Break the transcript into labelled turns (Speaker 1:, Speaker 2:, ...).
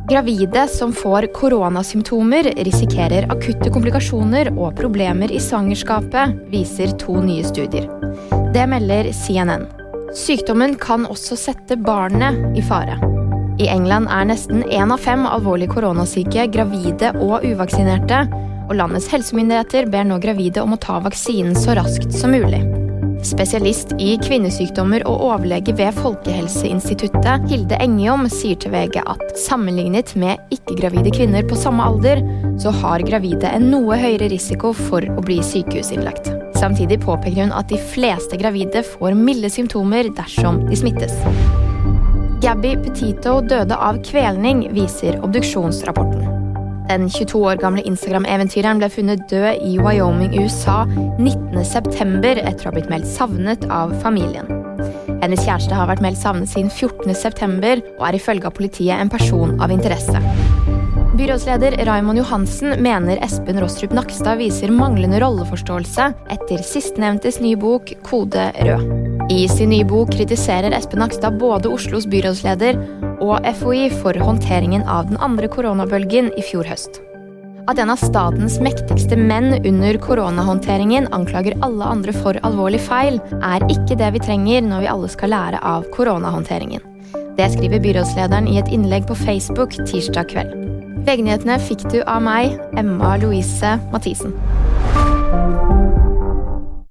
Speaker 1: Gravide som får koronasymptomer risikerer akutte komplikasjoner og problemer i svangerskapet, viser 2 nye studier. Det melder CNN. Sykdommen kan også sette barnet i fare. I England nesten 1 av 5 alvorlig koronasyke gravide og uvaksinerte, og landets helsemyndigheter ber nå gravide om å ta vaksinen så raskt som mulig. Spesialist i kvinnesykdommer og overlege ved Folkehelseinstituttet, Hilde Engjom, sier til VG at sammenlignet med ikke-gravide kvinner på samme alder, så har gravide en noe høyere risiko for å bli sykehusinnlagt. Samtidig påpeker hun at de fleste gravide får milde symptomer dersom de smittes. Gabby Petito døde av kvelning, viser obduksjonsrapporten. Den 22 år gamle Instagram-eventyreren ble funnet død i Wyoming, USA 19. september etter å ha blitt meldt savnet av familien. Hennes kjæreste har vært meldt savnet siden 14. september og ifølge av politiet en person av interesse. Byrådsleder Raymond Johansen mener Espen Rostrup Nakstad viser manglende rolleforståelse etter sistnevntes nye bok Kode Rød. I sin nye bok kritiserer Espen Nakstad både Oslos byrådsleder og FHI for håndteringen av den andre koronabølgen i fjor høst. At en av statens mektigste menn under koronahåndteringen anklager alle andre for alvorlig feil, ikke det vi trenger når vi alle skal lære av koronahåndteringen. Det skriver byrådslederen i et innlegg på Facebook tirsdag kveld. VG-nyhetene fikk du av meg, Emma Louise Mathisen.